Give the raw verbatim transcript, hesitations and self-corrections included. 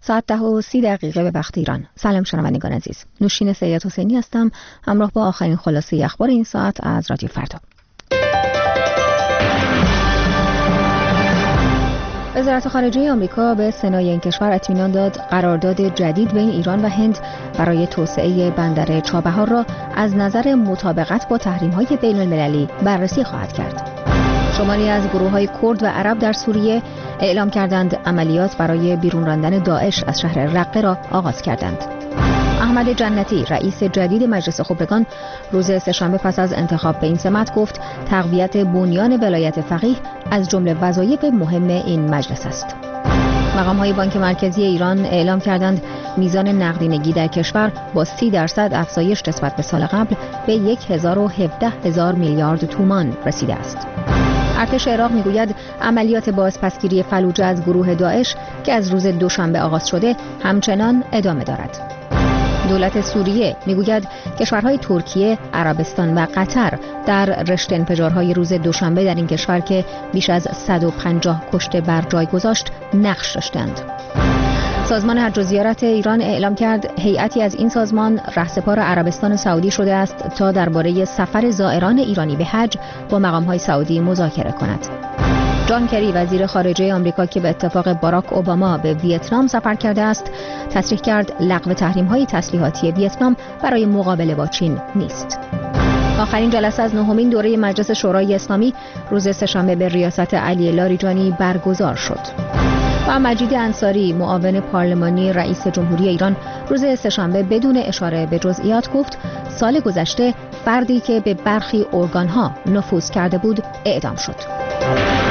ساعت ده و سی دقیقه به وقت ایران. سلام شنوندگان عزیز. نوشین سید حسینی هستم، همراه با آخرین خلاصه اخبار این ساعت از رادیو فردا. وزارت خارجه آمریکا به سنای این کشور اطمینان داد قرارداد جدید بین ایران و هند برای توسعه بندر چابهار را از نظر مطابقت با تحریم‌های بین‌المللی بررسی خواهد کرد. شماری از گروه‌های کرد و عرب در سوریه اعلام کردند عملیات برای بیرون راندن داعش از شهر رقه را آغاز کردند. احمد جنتی رئیس جدید مجلس خبرگان روز سه‌شنبه پس از انتخاب به این سمت گفت تقویت بنیان ولایت فقیه از جمله وظایف مهم این مجلس است. مقام‌های بانک مرکزی ایران اعلام کردند میزان نقدینگی در کشور با سی درصد افزایش نسبت به سال قبل به هزار و هفده هزار میلیارد تومان رسیده است. ارتش عراق میگوید عملیات بازپسگیری فلوجه از گروه داعش که از روز دوشنبه آغاز شده همچنان ادامه دارد. دولت سوریه میگوید کشورهای ترکیه، عربستان و قطر در رشته انفجارهای روز دوشنبه در این کشور که بیش از صد و پنجاه کشته بر جای گذاشت نقش داشتند. سازمان حج و زیارت ایران اعلام کرد هیئتی از این سازمان رهسپار عربستان سعودی شده است تا درباره سفر زائران ایرانی به حج با مقام‌های سعودی مذاکره کند. جان کری وزیر خارجه آمریکا که به اتفاق باراک اوباما به ویتنام سفر کرده است، تصریح کرد لغو تحریم‌های تسلیحاتی ویتنام برای مقابله با چین نیست. آخرین جلسه از نهمین دوره مجلس شورای اسلامی روز سه‌شنبه به ریاست علی لاریجانی برگزار شد. و مجید انصاری معاون پارلمانی رئیس جمهوری ایران روز سه‌شنبه بدون اشاره به جزئیات گفت سال گذشته فردی که به برخی ارگان‌ها نفوذ کرده بود اعدام شد.